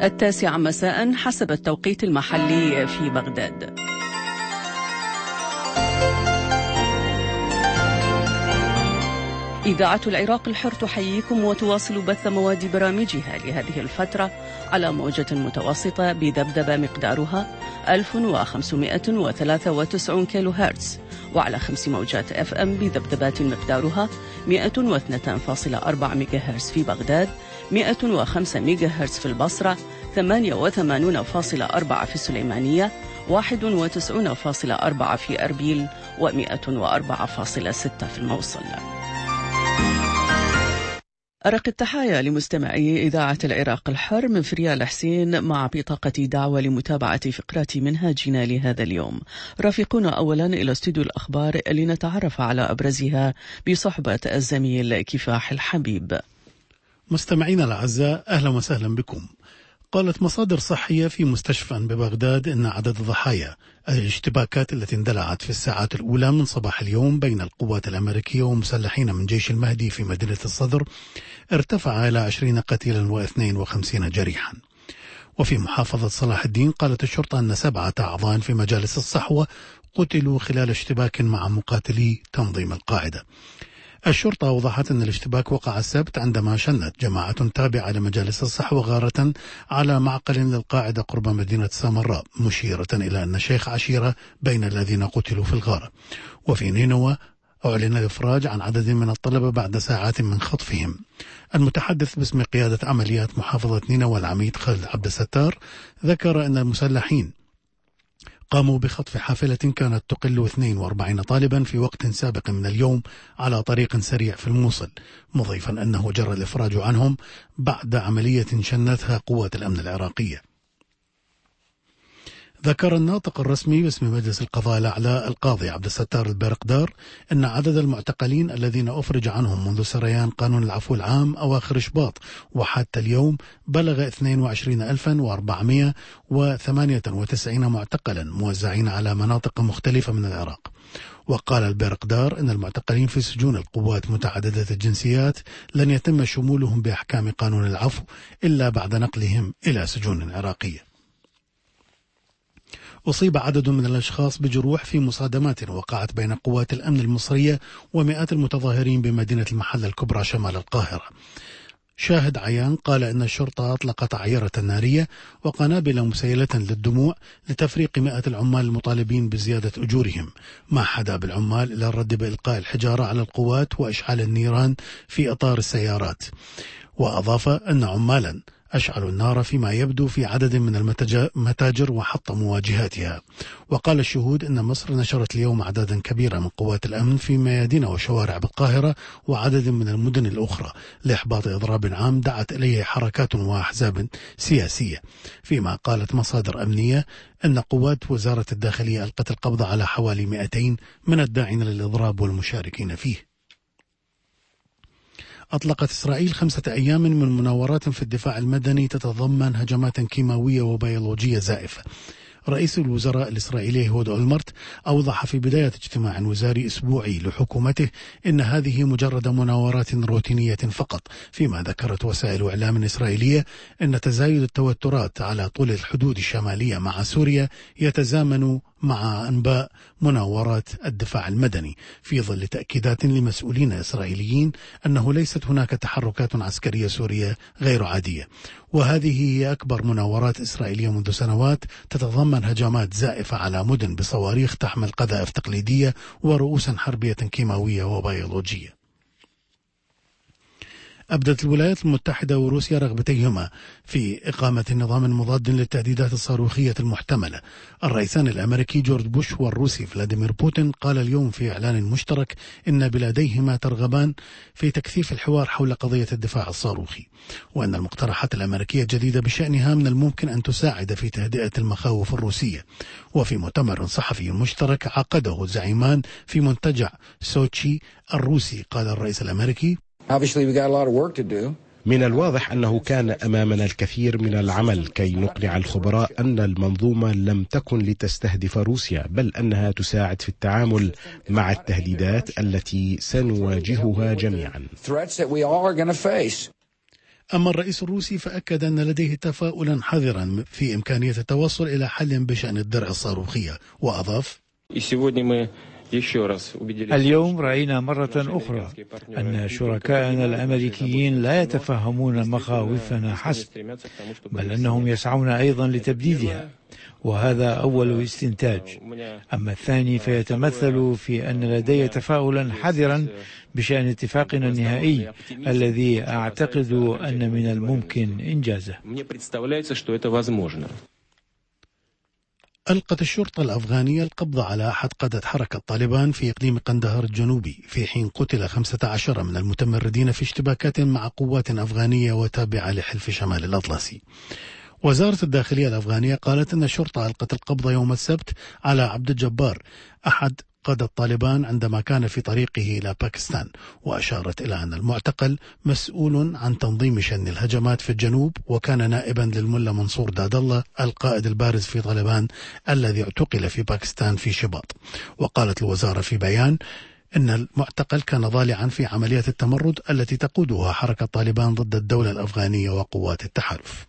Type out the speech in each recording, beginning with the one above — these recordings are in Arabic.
9 مساء حسب التوقيت المحلي في بغداد. إذاعة العراق الحر تحييكم وتواصل بث مواد برامجها لهذه الفترة على موجة متوسطة بذبذبة مقدارها 1593 كيلو هرتز، وعلى 5 موجات FM بذبذبات مقدارها 102.4 ميجا هرتز في بغداد، 105 ميجا هرتز في البصرة، 88.4 في السليمانية، 91.4 في أربيل، و104.6 في الموصل. أرق التحايا لمستمعي إذاعة العراق الحر من فريال حسين مع بطاقة دعوة لمتابعة فقرات منهاجنا لهذا اليوم. رافقونا أولا إلى استوديو الأخبار لنتعرف على أبرزها بصحبة الزميل كفاح الحبيب. مستمعينا الأعزاء، أهلا وسهلا بكم. قالت مصادر صحية في مستشفى ببغداد إن عدد ضحايا الاشتباكات التي اندلعت في الساعات الأولى من صباح اليوم بين القوات الأمريكية ومسلحين من جيش المهدي في مدينة الصدر ارتفع إلى 20 قتيلا و52 جريحا. وفي محافظة صلاح الدين قالت الشرطة أن 7 أعضاء في مجالس الصحوة قتلوا خلال اشتباك مع مقاتلي تنظيم القاعدة. الشرطة أوضحت أن الاشتباك وقع السبت عندما شنت جماعة تابعة لمجالس الصحوة غارة على معقل للقاعدة قرب مدينة سامراء، مشيرة إلى أن شيخ عشيرة بين الذين قتلوا في الغارة. وفي نينوى أعلن الإفراج عن عدد من الطلبة بعد ساعات من خطفهم. المتحدث باسم قيادة عمليات محافظة نينوى العميد خالد عبد الستار ذكر أن المسلحين قاموا بخطف حافلة كانت تقل 42 طالبا في وقت سابق من اليوم على طريق سريع في الموصل، مضيفا أنه جرى الإفراج عنهم بعد عملية شنتها قوات الأمن العراقية. ذكر الناطق الرسمي باسم مجلس القضاء الأعلى القاضي عبد الستار البرقدار أن عدد المعتقلين الذين أفرج عنهم منذ سريان قانون العفو العام أواخر شباط وحتى اليوم بلغ 22,498 معتقلا موزعين على مناطق مختلفة من العراق. وقال البرقدار أن المعتقلين في سجون القوات متعددة الجنسيات لن يتم شمولهم بأحكام قانون العفو إلا بعد نقلهم إلى سجون عراقية. أصيب عدد من الأشخاص بجروح في مصادمات وقعت بين قوات الأمن المصرية ومئات المتظاهرين بمدينة المحلة الكبرى شمال القاهرة. شاهد عيان قال أن الشرطة أطلقت عيرة نارية وقنابل مسيلة للدموع لتفريق مئات العمال المطالبين بزيادة أجورهم، ما حدا بالعمال إلى الرد بإلقاء الحجارة على القوات وإشعال النيران في إطار السيارات. وأضاف أن عمالا أشعلوا النار فيما يبدو في عدد من المتاجر وحطموا واجهاتها. وقال الشهود أن مصر نشرت اليوم أعدادا كبيرة من قوات الأمن في ميادين وشوارع بالقاهرة وعدد من المدن الأخرى لإحباط إضراب عام دعت إليه حركات وأحزاب سياسية. فيما قالت مصادر أمنية أن قوات وزارة الداخلية ألقت القبض على حوالي 200 من الداعين للإضراب والمشاركين فيه. أطلقت إسرائيل 5 أيام من مناورات في الدفاع المدني تتضمن هجمات كيماوية وبيولوجية زائفة. رئيس الوزراء الإسرائيلي هود أولمرت أوضح في بداية اجتماع وزاري أسبوعي لحكومته إن هذه مجرد مناورات روتينية فقط، فيما ذكرت وسائل إعلام إسرائيلية أن تزايد التوترات على طول الحدود الشمالية مع سوريا يتزامن مع أنباء مناورات الدفاع المدني، في ظل تأكيدات لمسؤولين إسرائيليين أنه ليست هناك تحركات عسكرية سورية غير عادية. وهذه هي أكبر مناورات إسرائيلية منذ سنوات تتضمن هجمات زائفة على مدن بصواريخ تحمل قذائف تقليدية ورؤوسا حربية كيماوية وبيولوجية. أبدت الولايات المتحدة وروسيا رغبتيهما في إقامة نظام مضاد للتهديدات الصاروخية المحتملة. الرئيسان الأمريكي جورج بوش والروسي فلاديمير بوتين قال اليوم في إعلان مشترك إن بلاديهما ترغبان في تكثيف الحوار حول قضية الدفاع الصاروخي، وأن المقترحات الأمريكية الجديدة بشأنها من الممكن أن تساعد في تهدئة المخاوف الروسية. وفي مؤتمر صحفي مشترك عقده الزعيمان في منتجع سوتشي الروسي قال الرئيس الأمريكي: من الواضح أنه كان أمامنا الكثير من العمل كي نقنع الخبراء أن المنظومة لم تكن لتستهدف روسيا، بل أنها تساعد في التعامل مع التهديدات التي سنواجهها جميعا. أما الرئيس الروسي فأكد أن لديه تفاؤلا حذرا في إمكانية التوصل إلى حل بشأن الدرع الصاروخية، وأضاف: اليوم رأينا مرة أخرى أن شركائنا الأمريكيين لا يتفهمون مخاوفنا حسب، بل أنهم يسعون أيضا لتبديدها، وهذا أول استنتاج. أما الثاني فيتمثل في أن لدي تفاؤلا حذرا بشأن اتفاقنا النهائي الذي أعتقد أن من الممكن إنجازه. ألقت الشرطة الأفغانية القبض على أحد قادة حركة طالبان في إقليم قندهار الجنوبي، في حين قتل 15 من المتمردين في اشتباكات مع قوات أفغانية وتابعة لحلف شمال الأطلسي. وزارة الداخلية الأفغانية قالت أن الشرطة ألقت القبض يوم السبت على عبد الجبار أحد قادة طالبان عندما كان في طريقه إلى باكستان، وأشارت إلى أن المعتقل مسؤول عن تنظيم شن الهجمات في الجنوب، وكان نائبا للملا منصور داد الله القائد البارز في طالبان الذي اعتقل في باكستان في شباط. وقالت الوزارة في بيان إن المعتقل كان ضالعا في عملية التمرد التي تقودها حركة طالبان ضد الدولة الأفغانية وقوات التحالف.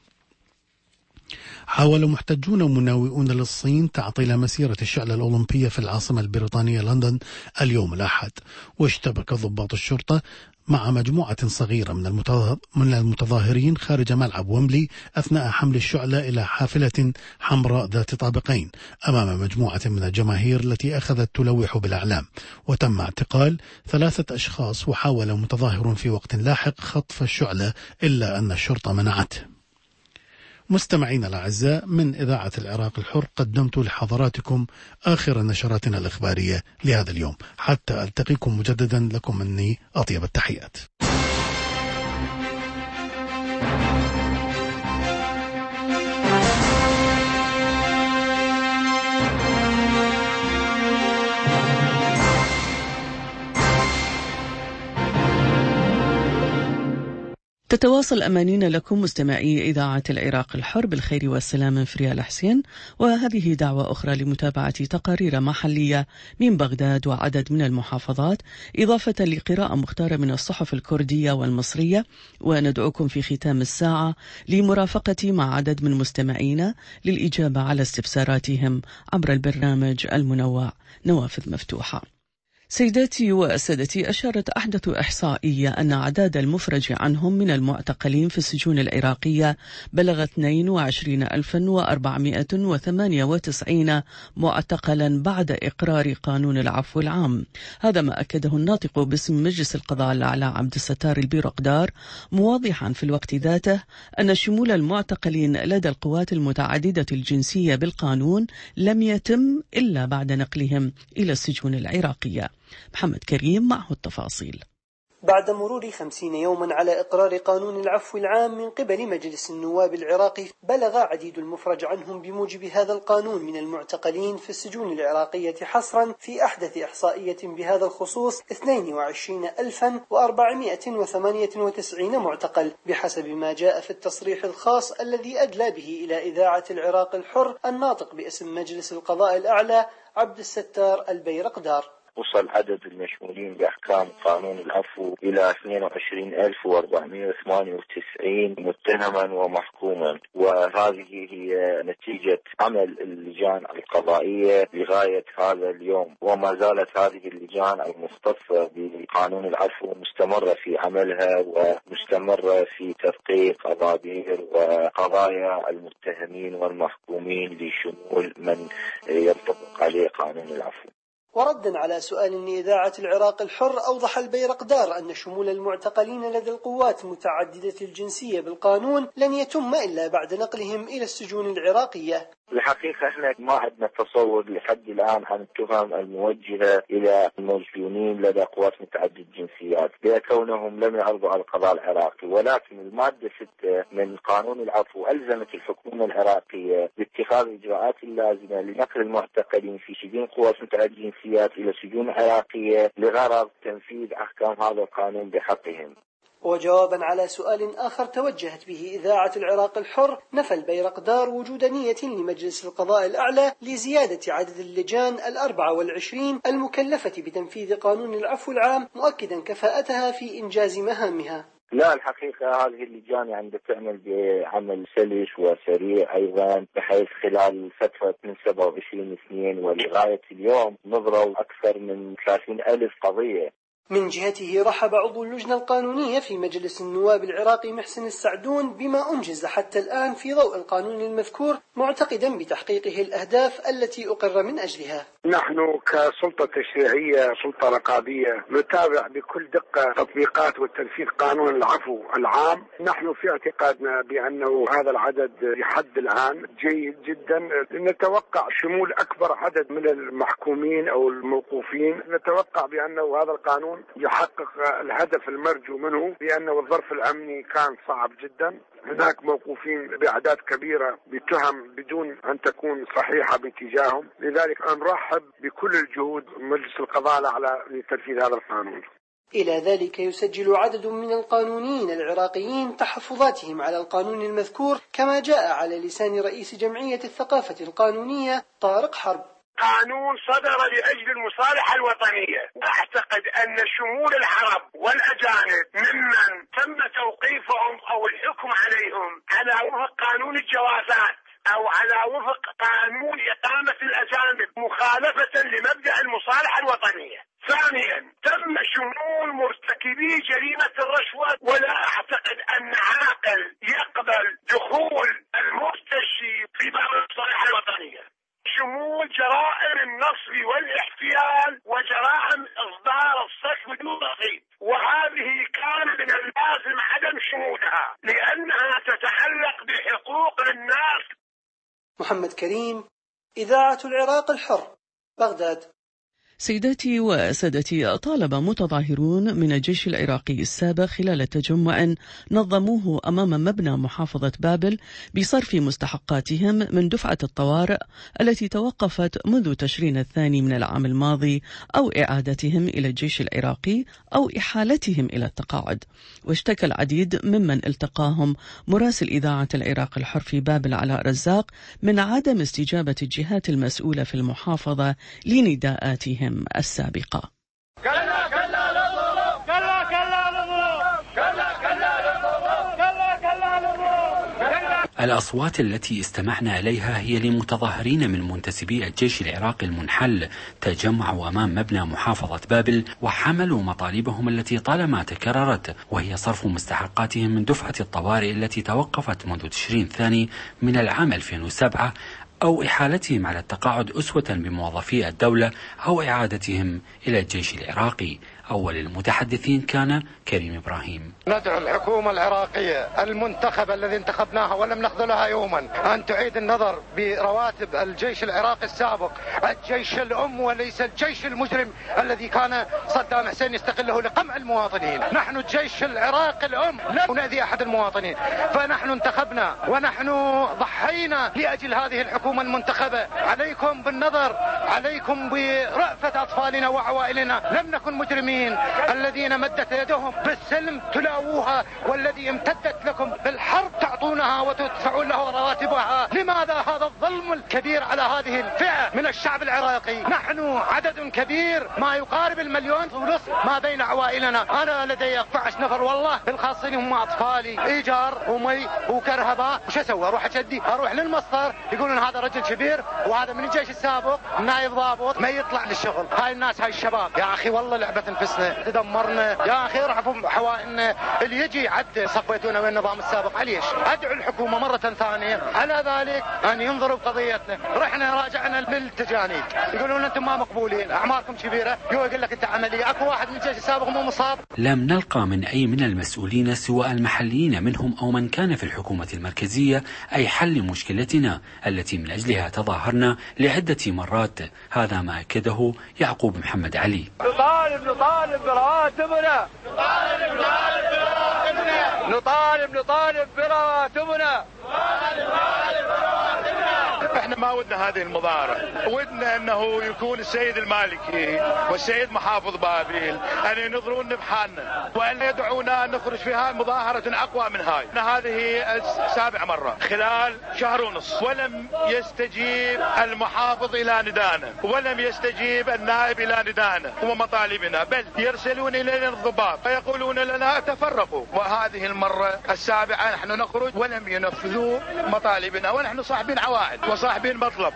حاول محتجون مناوئون للصين تعطيل مسيرة الشعلة الأولمبية في العاصمة البريطانية لندن اليوم الأحد، واشتبك ضباط الشرطة مع مجموعة صغيرة من المتظاهرين خارج ملعب ويمبلي أثناء حمل الشعلة إلى حافلة حمراء ذات طابقين أمام مجموعة من الجماهير التي أخذت تلوح بالأعلام. وتم اعتقال 3 أشخاص، وحاول متظاهر في وقت لاحق خطف الشعلة إلا أن الشرطة منعته. مستمعين الأعزاء، من إذاعة العراق الحر قدمت لحضراتكم آخر نشراتنا الإخبارية لهذا اليوم. حتى ألتقيكم مجددا، لكم مني أطيب التحيات. تتواصل أمانينا لكم مستمعي إذاعة العراق الحر بالخير والسلام من فريال حسين، وهذه دعوة أخرى لمتابعة تقارير محلية من بغداد وعدد من المحافظات، إضافة لقراءة مختارة من الصحف الكردية والمصرية. وندعوكم في ختام الساعة لمرافقتي مع عدد من مستمعينا للإجابة على استفساراتهم عبر البرنامج المنوع نوافذ مفتوحة. سيداتي وسادتي، أشارت أحدث إحصائية أن عدد المفرج عنهم من المعتقلين في السجون العراقية بلغ 22,498 معتقلا بعد إقرار قانون العفو العام. هذا ما أكده الناطق باسم مجلس القضاء الأعلى عبد الستار البيرقدار، موضحا في الوقت ذاته أن شمول المعتقلين لدى القوات المتعددة الجنسية بالقانون لم يتم إلا بعد نقلهم إلى السجون العراقية. محمد كريم معه التفاصيل. بعد مرور 50 يوما على إقرار قانون العفو العام من قبل مجلس النواب العراقي، بلغ عديد المفرج عنهم بموجب هذا القانون من المعتقلين في السجون العراقية حصرا في أحدث إحصائية بهذا الخصوص 22,498 معتقل، بحسب ما جاء في التصريح الخاص الذي أدلى به إلى إذاعة العراق الحر الناطق باسم مجلس القضاء الأعلى عبد الستار البيرقدار. وصل عدد المشمولين بأحكام قانون العفو إلى 22,498 متهما ومحكوما، وهذه هي نتيجة عمل اللجان القضائية لغاية هذا اليوم. وما زالت هذه اللجان المختصة بقانون العفو مستمرة في عملها ومستمرة في تدقيق قضايا وقضايا المتهمين والمحكومين لشمول من ينطبق عليه قانون العفو. وردا على سؤال لإذاعة العراق الحر، أوضح البيرقدار أن شمول المعتقلين لدى القوات متعددة الجنسية بالقانون لن يتم إلا بعد نقلهم إلى السجون العراقية. الحقيقة احنا ما عندنا تصور لحد الآن عن التهم الموجهة إلى المسجونين لدى قوات متعددة الجنسيات لكونهم لم يعرضوا على القضاء العراقي، ولكن المادة 6 من قانون العفو ألزمت الحكومة العراقية باتخاذ الإجراءات اللازمة لنقل المعتقلين في سجون قوات متعددة الجنسيات إلى سجون عراقية لغرض تنفيذ أحكام هذا القانون بحقهم. وجوابا على سؤال آخر توجهت به إذاعة العراق الحر، نفى البيرقدار وجود نية لمجلس القضاء الأعلى لزيادة عدد اللجان 24 المكلفة بتنفيذ قانون العفو العام، مؤكدا كفاءتها في إنجاز مهامها. لا، الحقيقة هذه اللجان عندها تعمل بعمل سلس وسريع أيضا، بحيث خلال فترة من 27/2 ولغاية اليوم نظروا أكثر من 30,000 قضية. من جهته رحب عضو اللجنة القانونية في مجلس النواب العراقي محسن السعدون بما أنجز حتى الآن في ضوء القانون المذكور، معتقدا بتحقيقه الأهداف التي أقر من أجلها. نحن كسلطة تشريعية سلطة رقابية نتابع بكل دقة تطبيقات وتنفيذ قانون العفو العام. نحن في اعتقادنا بأنه هذا العدد لحد الآن جيد جدا. نتوقع شمول أكبر عدد من المحكومين أو الموقوفين. نتوقع بأنه هذا القانون يحقق الهدف المرجو منه، لأنه الظرف الأمني كان صعب جدا. هناك موقوفين بأعداد كبيرة بتهم بدون أن تكون صحيحة باتجاههم. لذلك نرحب بكل الجهود مجلس القضاء الأعلى لتنفيذ هذا القانون. إلى ذلك يسجل عدد من القانونيين العراقيين تحفظاتهم على القانون المذكور، كما جاء على لسان رئيس جمعية الثقافة القانونية طارق حرب. قانون صدر لأجل المصالحة الوطنية. أعتقد أن شمول العرب والأجانب ممن تم توقيفهم أو الحكم عليهم على وفق قانون الجوازات أو على وفق قانون إقامة الأجانب مخالفة لمبدأ المصالحة الوطنية. ثانيا، تم شمول مرتكبي جريمة الرشوة، ولا أعتقد أن عاقل يقبل دخول المرتشي في باب المصالحة الوطنية. شمول جرائم النصب والاحتيال وجرائم إصدار الصك بدون رصيد، وهذه كان من اللازم عدم شمولها لأنها تتعلق بحقوق الناس. محمد كريم، إذاعة العراق الحر، بغداد. سيداتي وسادتي، طالب متظاهرون من الجيش العراقي السابق خلال تجمع نظموه أمام مبنى محافظة بابل بصرف مستحقاتهم من دفعة الطوارئ التي توقفت منذ تشرين الثاني من العام الماضي، أو إعادتهم إلى الجيش العراقي أو إحالتهم إلى التقاعد. واشتكى العديد ممن التقاهم مراسل إذاعة العراق الحر في بابل علاء رزاق من عدم استجابة الجهات المسؤولة في المحافظة لنداءاتهم السابقة. كلا كلا للظلم، كلا كلا للظلم، كلا كلا للظلم، كلا كلا للظلم. الأصوات التي استمعنا إليها هي لمتظاهرين من منتسبي الجيش العراقي المنحل تجمعوا أمام مبنى محافظة بابل وحملوا مطالبهم التي طالما تكررت، وهي صرف مستحقاتهم من دفعة الطوارئ التي توقفت منذ تشرين الثاني من العام 2007، أو إحالتهم على التقاعد أسوة بموظفي الدولة، أو إعادتهم إلى الجيش العراقي. أول المتحدثين كان كريم إبراهيم. ندعو الحكومة العراقية المنتخبة الذي انتخبناها ولم نخذلها يوما أن تعيد النظر برواتب الجيش العراقي السابق، الجيش الأم وليس الجيش المجرم الذي كان صدام حسين يستغله لقمع المواطنين. نحن الجيش العراقي الأم، لا نؤذي أحد المواطنين، فنحن انتخبنا ونحن ضحينا لأجل هذه الحكومة المنتخبة. عليكم بالنظر، عليكم برأفة أطفالنا وعوائلنا. لم نكن مجرمين. الذين مدت يدهم بالسلم تلاووها، والذي امتدت لكم بالحرب تعطونها وتدفعون له رواتبها. لماذا هذا الظلم الكبير على هذه الفئة من الشعب العراقي؟ نحن عدد كبير ما يقارب 1.5 مليون ما بين عوائلنا. أنا لدي 12 نفر والله، الخاصين هم أطفالي، إيجار ومي وكرهباء. وش أسوي؟ أروح أشدي، أروح للمصدر يقولون هذا رجل كبير وهذا من الجيش السابق نائب ضابط ما يطلع للشغل. هاي الناس، هاي الشباب يا أخي والله لعبة انفسنا، تدمرنا يا أخي، رحفوا حوائلنا. اللي يجي عد صفيتونا من النظام السابق. عليش أدعو الحكومة مرة ثانية على ذلك أن ينظروا بقضيتنا. رحنا راجعنا للتجانيد يقولون أنتم ما مقبولين، أعماركم كبيرة. يقول لك أنت عملية، أكو واحد من الجيش السابق مو مصاب. لم نلقى من أي من المسؤولين سواء المحليين منهم أو من كان في الحكومة المركزية أي حل مشكلتنا التي من أجلها تظاهرنا لعدة مرات. هذا ما أكده يعقوب محمد علي. نطالب براتبنا، نطالب براتبنا. احنا ما ودنا هذه المظاهرة، ودنا انه يكون السيد المالكي والسيد محافظ بابل ان ينظرون بحالنا وان يدعونا ان نخرج فيها مظاهرة اقوى من هاي. هذه السابع مرة خلال شهر ونص، ولم يستجيب المحافظ الى ندانا، ولم يستجيب النائب الى ندانا ومطالبنا، بل يرسلون الينا الضباط فيقولون لنا تفرقوا. وهذه المرة السابعة نحن نخرج ولم ينفذوا مطالبنا، ونحن صاحبين عوائد وصاحبين مطلب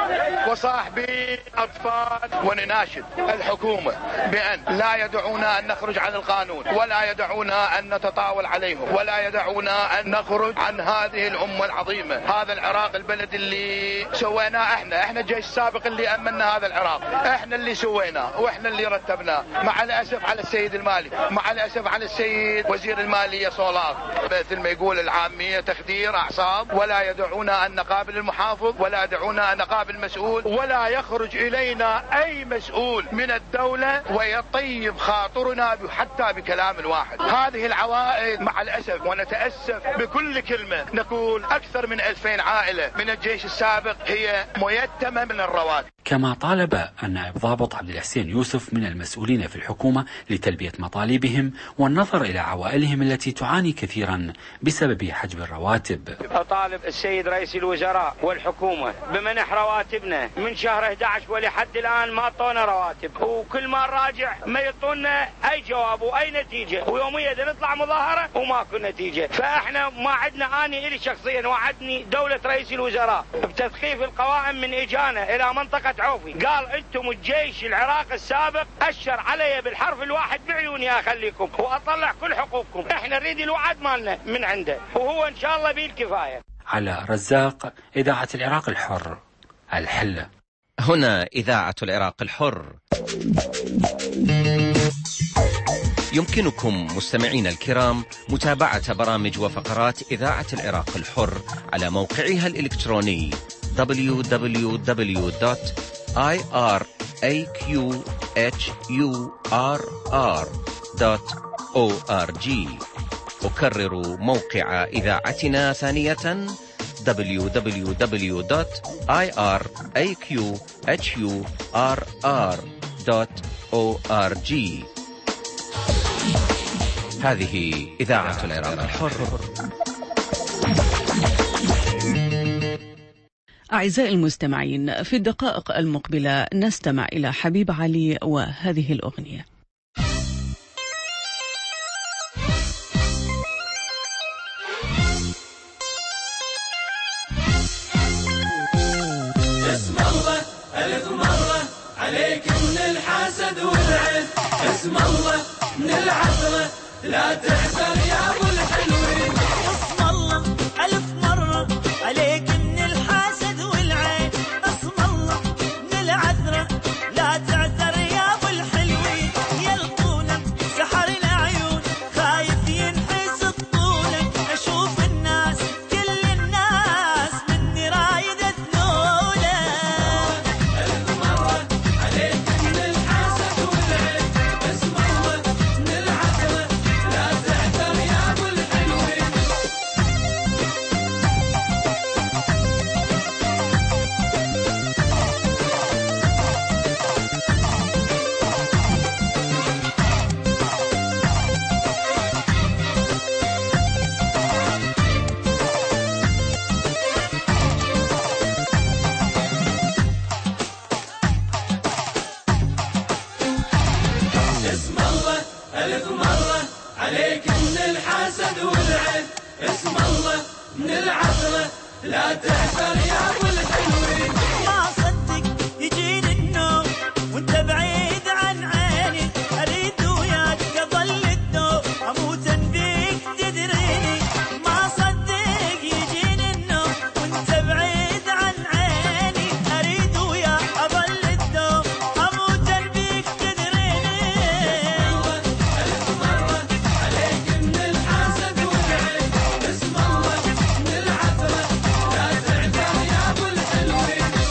وصاحبين أطفال. ونناشد الحكومة بأن لا يدعونا أن نخرج عن القانون، ولا يدعونا أن نتطاول عليهم، ولا يدعونا أن نخرج عن هذه الأمة العظيمة. هذا العراق البلد اللي سويناه احنا الجيش السابق اللي أمنا هذا العراق، احنا اللي سويناه واحنا اللي رتبناه. مع الأسف على السيد المالك، مع الأسف على السيد وزير المالية صولار، مثل ما يقول العامية تخدير أعصاب. ولا يدعونا أن نقابل المحافظ، ولا يدعونا أن نقابل مسؤول، ولا يخرج إلينا أي مسؤول من الدولة ويطيب خاطرنا حتى بكلام الواحد. هذه العوائد مع الأسف، ونتأسف بكل كلمة نقول أكثر من 2000 عائلة من الجيش السابق هي ميتمة من الرواتب. كما طالب النائب ضابط عبد الحسين يوسف من المسؤولين في الحكومة لتلبية مطالبهم والنظر إلى عوائلهم التي تعاني كثيرا بسبب حجب الرواتب. أطالب السيد رئيس الوزراء والحكومة بمنح رواتبنا من شهر 11 ولحد الآن ما أعطونا رواتب، وكل ما نراجع ما يعطونا أي جواب وأي نتيجة، ويوميا نطلع مظاهرة وماكو نتيجة. فإحنا ما عندنا، أنا إلي شخصيا وعدني دولة رئيس الوزراء بتثقيف القوائم من إجانا إلى منطقة عوفي، قال أنتم الجيش العراقي السابق أشر علي بالحرف الواحد بعيوني أخليكم وأطلع كل حقوقكم. إحنا نريد الوعد مالنا من عنده، وهو إن شاء الله بيه الكفاية. على رزاق، إذاعة العراق الحر، الحلة. هنا إذاعة العراق الحر. يمكنكم مستمعين الكرام متابعة برامج وفقرات إذاعة العراق الحر على موقعها الإلكتروني www.iraqhurr.org. أكرر موقع إذاعتنا ثانية www.iraqhurr.org. هذه إذاعة العراق الحر. أعزائي المستمعين، في الدقائق المقبلة نستمع إلى حبيب علي وهذه الأغنية. اسم الله ألف مرة عليك من الحسد والعين، اسم الله من العثرة لا تحزن يا أبو الحلوين. اسم الله ألف مرة عليك من الحسد والعين، اسم الله من العثرة لا تعثر يا أبو الحلوين. يلقونك سحر العيون خايف ينحس طولك، أشوف الناس كل الناس مني رايدة ذنولك. ألف مرة عليك من الحسد والعين، اسم الله من العثرة لا تعثر يا أبو الحلوين. اسم الله ألف مرة عليك من الحسد والعين، اسم الله من العثرة لا تحزن يا أبو الحلوين. ما صدق يجيني النوم وانت بعيد عن عيني، اريد وياك اظل الدوم اموت بيك تدريني. ما صدق يجيني النوم وانت بعيد عن عيني، اريد وياك اظل الدوم اموت بيك تدريني. ألف مرة عليك من الحسد والعين، اسم الله من العثرة لا تعثر يا أبو الحلوين.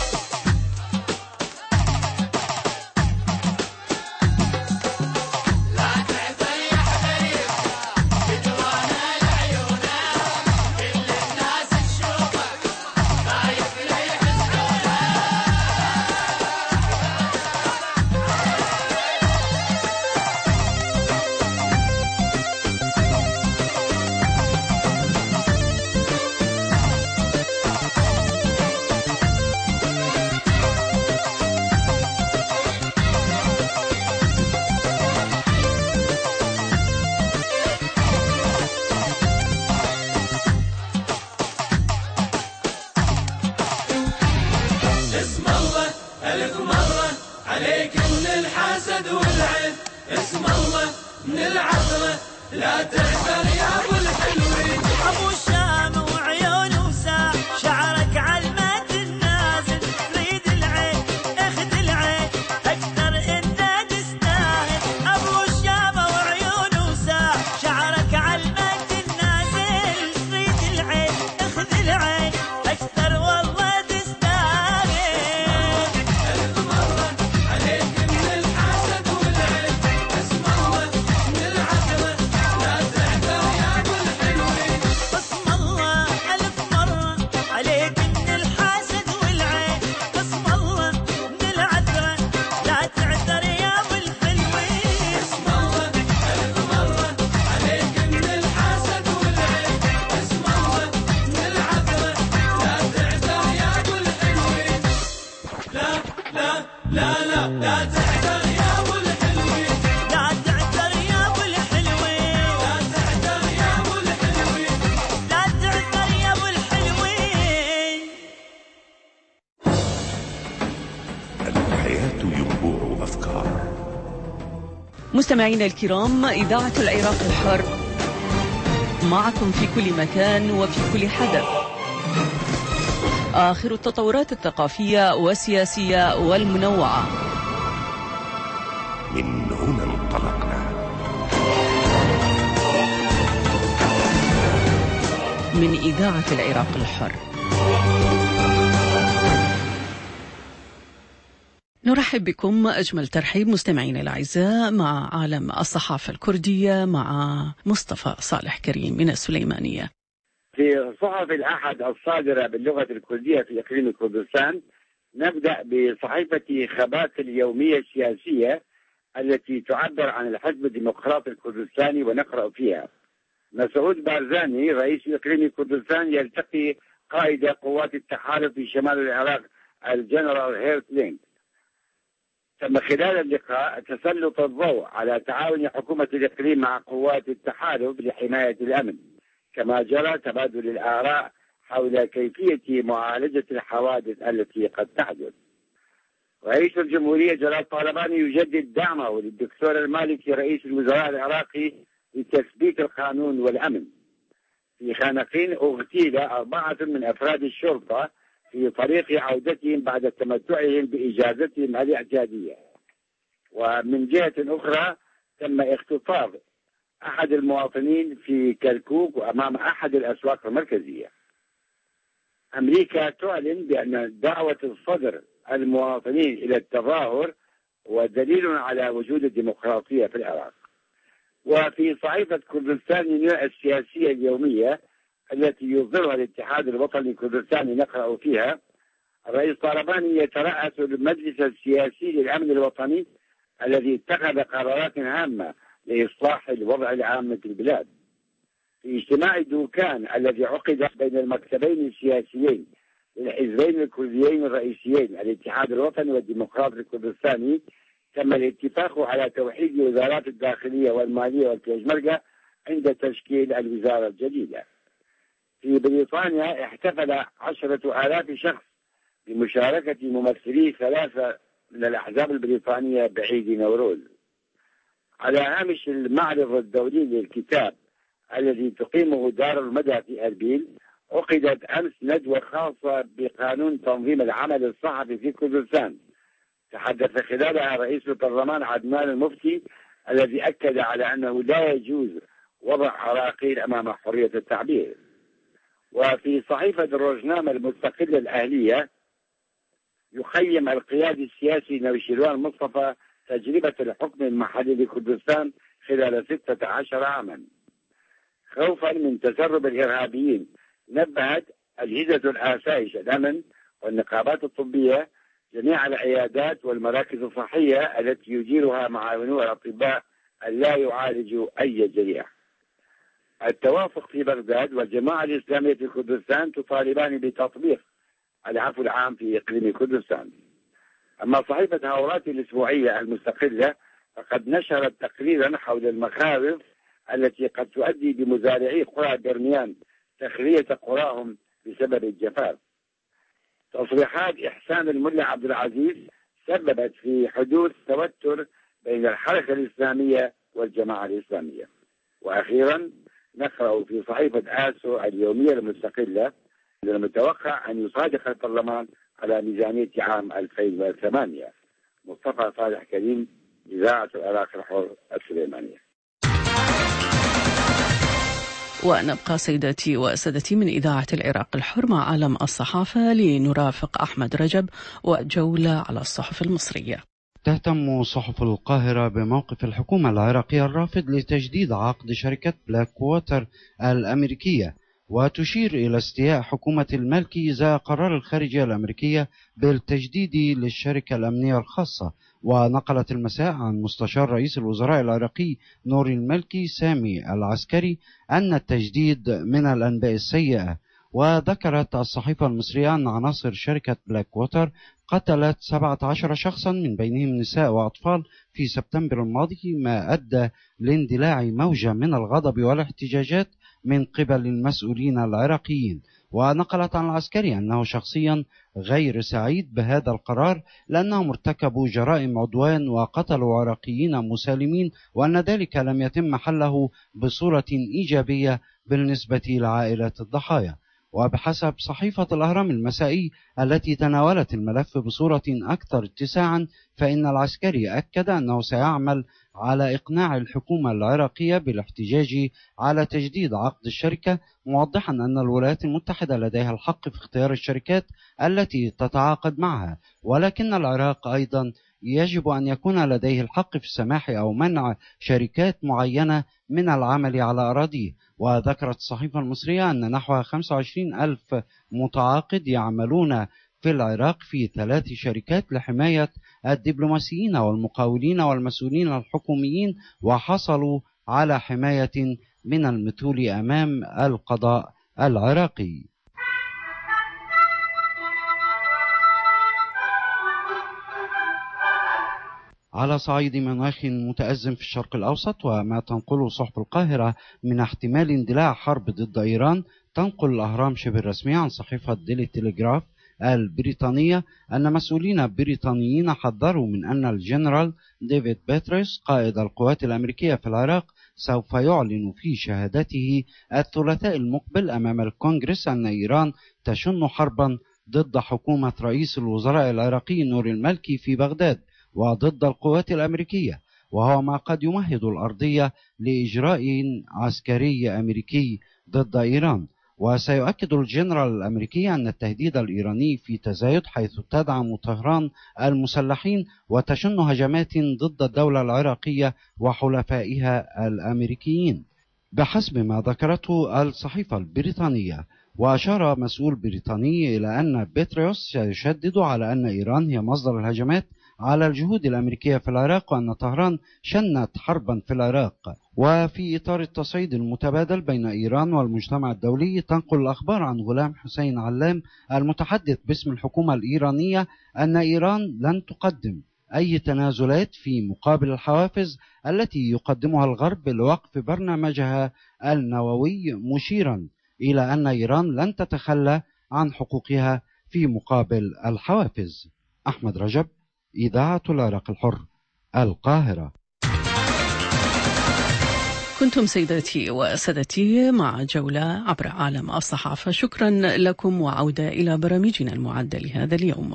الله من العثرة لا تحذر يا ابو الحلوين. ابو الشام وعيون وساع شعرك علمات النازل ريد العين اخذ العين اكثر انت تستاهل. ابو الشام وعيون وساع شعرك علمات النازل ريد العين اخذ العين اكثر والله تستاهل. ألف مرة عليك من الحسد والعين اسم الله من العثرة لا تحذر يا ابو الحلوين. قسم الله ألف مرة عليك من الحاسد والعين قسم الله من العثرة لا تعثر يا ابو الحلوين. اسم الله ألف مرة عليك من الحسد والعين اسم الله من العثرة لا تعثر يا ابو الحلوين. لا لا لا لا لا تعثر يا ابو الحلوين. لا تعثر يا ابو الحلوين. لا تعثر يا ابو الحلوين. لا تعثر يا ابو الحلوين. الحياة ينبوع أفكار. مستمعينا الكرام، إذاعة العراق الحر معكم في كل مكان وفي كل حدث. آخر التطورات الثقافية والسياسية والمنوعة. من هنا انطلقنا. من إذاعة العراق الحر. نرحب بكم أجمل ترحيب مستمعينا الأعزاء مع عالم الصحافة الكردية مع مصطفى صالح كريم من السليمانية. في صحف الأحد الصادرة باللغة الكردية في إقليم كردستان نبدأ بصحيفة خبات اليومية السياسية التي تعبر عن الحزب الديمقراطي الكردستاني ونقرأ فيها: مسعود بارزاني رئيس إقليم كردستان يلتقي قائد قوات التحالف في شمال العراق الجنرال هيرت لينك. تم خلال اللقاء تسلط الضوء على تعاون حكومة الإقليم مع قوات التحالف لحماية الأمن، كما جرى تبادل الآراء حول كيفية معالجة الحوادث التي قد تحدث. رئيس الجمهورية جلال طالباني يجدد دعمه للدكتور المالكي رئيس الوزراء العراقي لتثبيت القانون والأمن. في خانقين اغتيل 4 من أفراد الشرطة في طريق عودتهم بعد تمتعهم بإجازتهم الاعتيادية. ومن جهة أخرى تم اختطاف أحد المواطنين في كركوك وأمام أحد الأسواق المركزية. أمريكا تعلن بأن دعوة الصدر المواطنين إلى التظاهر هو دليل على وجود الديمقراطية في العراق. وفي صحيفة كردستان السياسية اليومية التي يصدرها الاتحاد الوطني الكردستاني نقرأ فيها: الرئيس طالباني يترأس المجلس السياسي للأمن الوطني الذي اتخذ قرارات هامة لإصلاح الوضع العام في البلاد. في اجتماع دوكان الذي عقد بين المكتبين السياسيين للحزبين الكرديين الرئيسيين الاتحاد الوطني والديمقراطي الكردستاني تم الاتفاق على توحيد وزارات الداخلية والمالية والبيشمركة عند تشكيل الوزارة الجديدة. في بريطانيا احتفل 10,000 شخص بمشاركة ممثلي 3 من الأحزاب البريطانية بعيد نوروز. على هامش المعرض الدولي للكتاب الذي تقيمه دار المدى في أربيل عقدت أمس ندوة خاصة بقانون تنظيم العمل الصحفي في كردستان. تحدث خلالها رئيس البرلمان عدنان المفتي الذي أكد على أنه لا يجوز وضع عراقيل أمام حرية التعبير. وفي صحيفة الروزنامة المستقلة الأهلية يخيم القيادي السياسي نوشيروان مصطفى تجربة الحكم المحلي لكردستان خلال 16 عاما. خوفا من تسرب الإرهابيين نبهت أجهزة الآسايش الأمن والنقابات الطبية جميع العيادات والمراكز الصحية التي يديرها معاونو الأطباء ألا يعالجوا أي جريح. التوافق في بغداد والجماعة الإسلامية في كردستان تطالبان بتطبيق العفو العام في إقليم كردستان. أما صحيفة هاوراتي الأسبوعية المستقلة فقد نشرت تقريرا حول المخاوف التي قد تؤدي بمزارعي قرى درنيان تخلية قراهم بسبب الجفاف. تصريحات إحسان الملا عبد العزيز سببت في حدوث توتر بين الحركة الإسلامية والجماعة الإسلامية. وأخيرا نقرأ في صحيفة آسو اليومية المستقلة المتوقع أن يصادق البرلمان على ميزانية عام 2008. مصطفى صالح كريم، إذاعة العراق الحر السليمانية. ونبقى سيداتي وسادتي من إذاعة العراق الحر مع عالم الصحافة لنرافق أحمد رجب وجولة على الصحف المصرية. تهتم صحف القاهرة بموقف الحكومة العراقية الرافض لتجديد عقد شركة بلاك ووتر الأمريكية، وتشير إلى استياء حكومة المالكي إزاء قرار الخارجية الأمريكية بالتجديد للشركة الأمنية الخاصة. ونقلت المساء عن مستشار رئيس الوزراء العراقي نور المالكي سامي العسكري أن التجديد من الأنباء السيئة. وذكرت الصحيفة المصرية أن عناصر شركة بلاك ووتر قتلت 17 شخصا من بينهم نساء وأطفال في سبتمبر الماضي، ما أدى لاندلاع موجة من الغضب والاحتجاجات من قبل المسؤولين العراقيين. ونقلت عن العسكري أنه شخصيا غير سعيد بهذا القرار لأنهم ارتكبوا جرائم عدوان وقتلوا عراقيين مسالمين، وأن ذلك لم يتم حله بصورة إيجابية بالنسبة لعائلة الضحايا. وبحسب صحيفة الأهرام المسائي التي تناولت الملف بصورة أكثر اتساعا، فإن العسكري أكد أنه سيعمل على إقناع الحكومة العراقية بالاحتجاج على تجديد عقد الشركة، موضحا أن الولايات المتحدة لديها الحق في اختيار الشركات التي تتعاقد معها، ولكن العراق أيضا يجب أن يكون لديه الحق في السماح أو منع شركات معينة من العمل على أراضيه. وذكرت الصحيفة المصرية أن نحو 25,000 متعاقد يعملون في العراق في 3 شركات لحماية الدبلوماسيين والمقاولين والمسؤولين الحكوميين، وحصلوا على حماية من المثول أمام القضاء العراقي. على صعيد مناخ متأزم في الشرق الأوسط وما تنقله صحف القاهرة من احتمال اندلاع حرب ضد إيران، تنقل الأهرام شبه الرسمية عن صحيفة ديلي تيليغراف البريطانية أن مسؤولين بريطانيين حذروا من أن الجنرال ديفيد بيتريس قائد القوات الأمريكية في العراق سوف يعلن في شهادته الثلاثاء المقبل أمام الكونغرس أن إيران تشن حربا ضد حكومة رئيس الوزراء العراقي نور المالكي في بغداد وضد القوات الأمريكية، وهو ما قد يمهد الأرضية لإجراء عسكري أمريكي ضد إيران. وسيؤكد الجنرال الأمريكي أن التهديد الإيراني في تزايد، حيث تدعم طهران المسلحين وتشن هجمات ضد الدولة العراقية وحلفائها الأمريكيين بحسب ما ذكرته الصحيفة البريطانية. وأشار مسؤول بريطاني إلى أن بيتريوس سيشدد على أن إيران هي مصدر الهجمات على الجهود الأمريكية في العراق، وأن طهران شنت حربا في العراق. وفي إطار التصعيد المتبادل بين إيران والمجتمع الدولي، تنقل الأخبار عن غلام حسين علام المتحدث باسم الحكومة الإيرانية أن إيران لن تقدم أي تنازلات في مقابل الحوافز التي يقدمها الغرب لوقف برنامجها النووي، مشيرا إلى أن إيران لن تتخلى عن حقوقها في مقابل الحوافز. أحمد رجب، إذاعة العراق الحر، القاهرة. كنتم سيداتي وسادتي مع جولة عبر عالم الصحافة. شكرا لكم وعودة إلى برامجنا المعدة لهذا اليوم.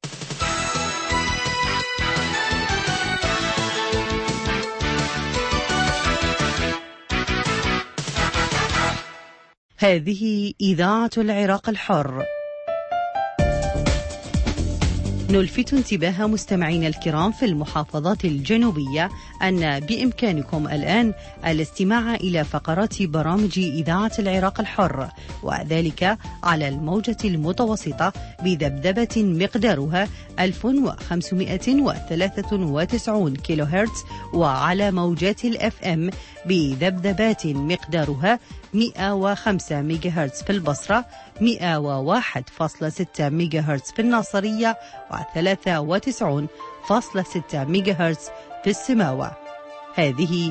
هذه إذاعة العراق الحر. نلفت انتباه مستمعينا الكرام في المحافظات الجنوبية أن بإمكانكم الآن الاستماع إلى فقرات برامج إذاعة العراق الحر، وذلك على الموجة المتوسطة بذبذبة مقدارها 1593 كيلو هرتز، وعلى موجات الأف أم بذبذبات مقدارها 105 ميجا هرتز في البصرة، 101.6 ميجا هرتز في الناصرية، و93.6 ميجا هرتز في السماوة. هذه